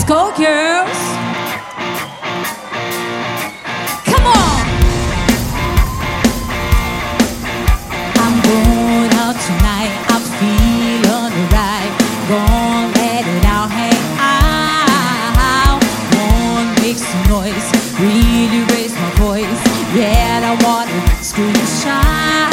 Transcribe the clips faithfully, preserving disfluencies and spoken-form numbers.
go, girls. Come on. I'm going out tonight. I'm feeling right. Gonna let it out, hang out. Gonna make some noise, really raise my voice. Yeah, I wanna scream and shout.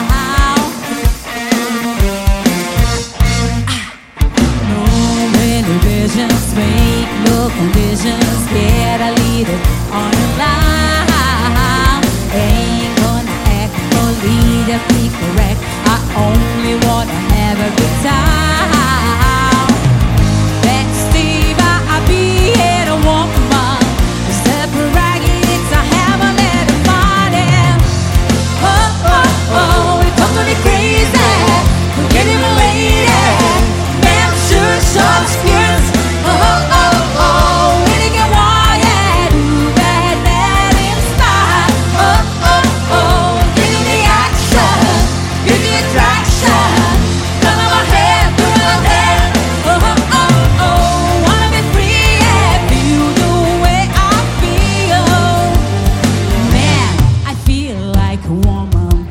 Visions make no conditions. Get a leader on a line. Ain't gonna act or lead or be correct. I only wanna have a good time. Backstage, I'll be here to walk among the separate. It's a hammer and a party. Oh, oh, oh, it comes to me crazy. Forget him, lady. Damn sure, short skirts. Oh, oh, oh, when it get wild, too bad that it's style. Oh, oh, oh, give me the action, give me the attraction. Turn on my head, turn on my head. Oh, oh, oh, oh, wanna be free and feel the way I feel. Man, I feel like a woman.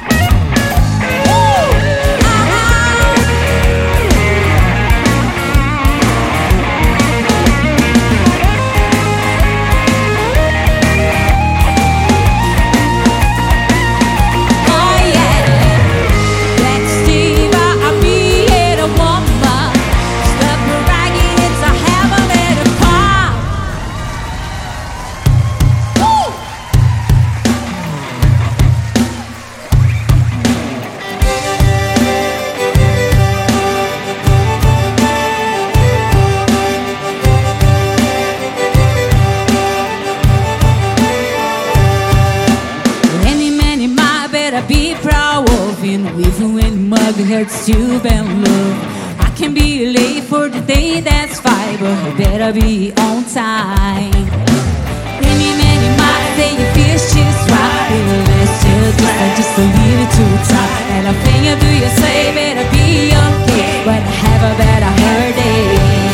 Be proud of him, even when mug hurts to bend love. I can be late for the day, that's fine, but I better be on time. Any man you might say you feel she's right, let's just just, just a little too tight. And a thing you do you say better be okay, but I have a better hair day.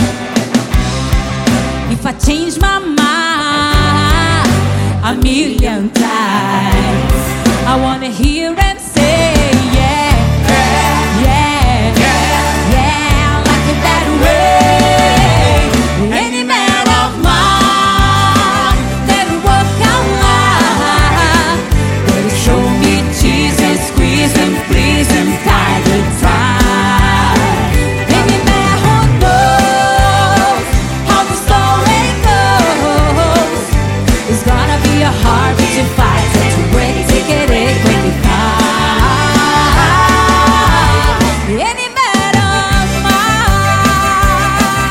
If I change my mind a million times, I wanna hear and say, yeah, yeah, yeah, yeah, yeah, I like it that way. Any man of mine that walk out loud, better show me Jesus, squeeze and please and tie the tie. Any man who knows how the story goes, it's gonna be a hard to fight, to break, take it. Any man of mine.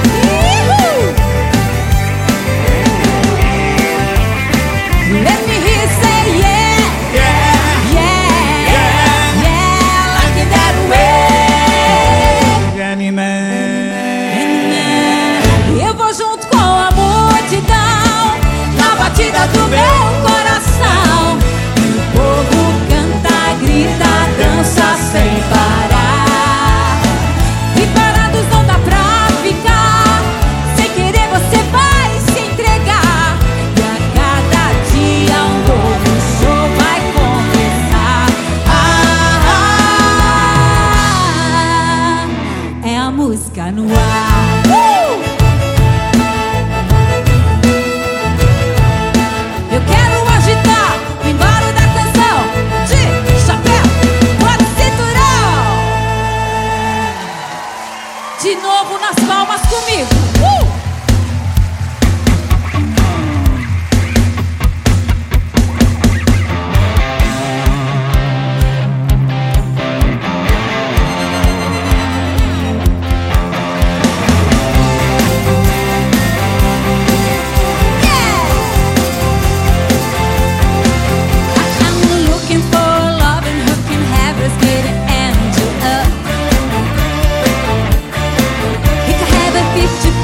Let me hear you say yeah, yeah, yeah, yeah, yeah, like it that way. Any man. Eu vou junto com a multidão na batida do meu coração. O povo canta, grita, dança sem parar. E parados não dá pra ficar. Sem querer você vai se entregar. E a cada dia um novo show vai começar. Ah, é a música no ar. Uh! Eu quero agitar o embalo da canção. De chapéu, bota cinturão. De novo nas palmas comigo. Uh! Fifty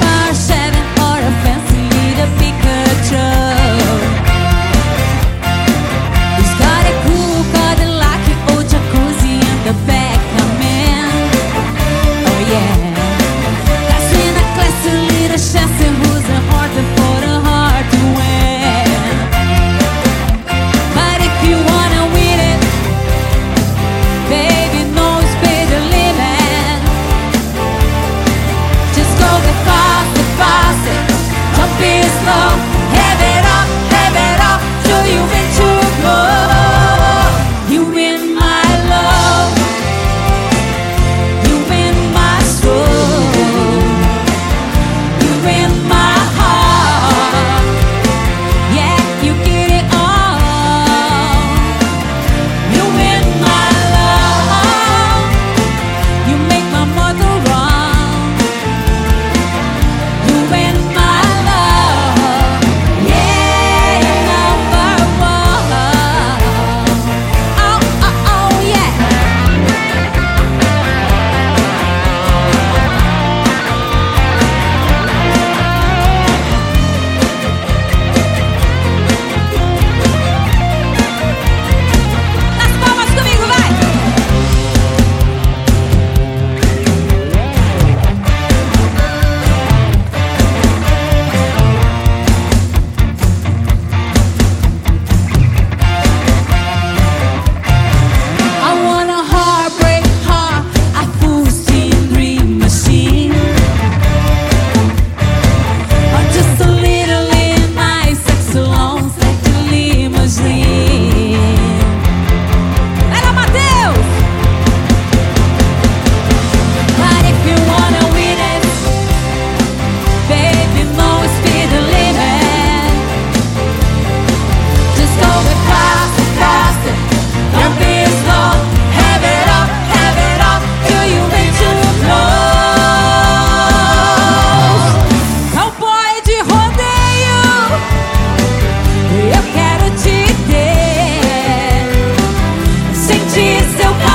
de seu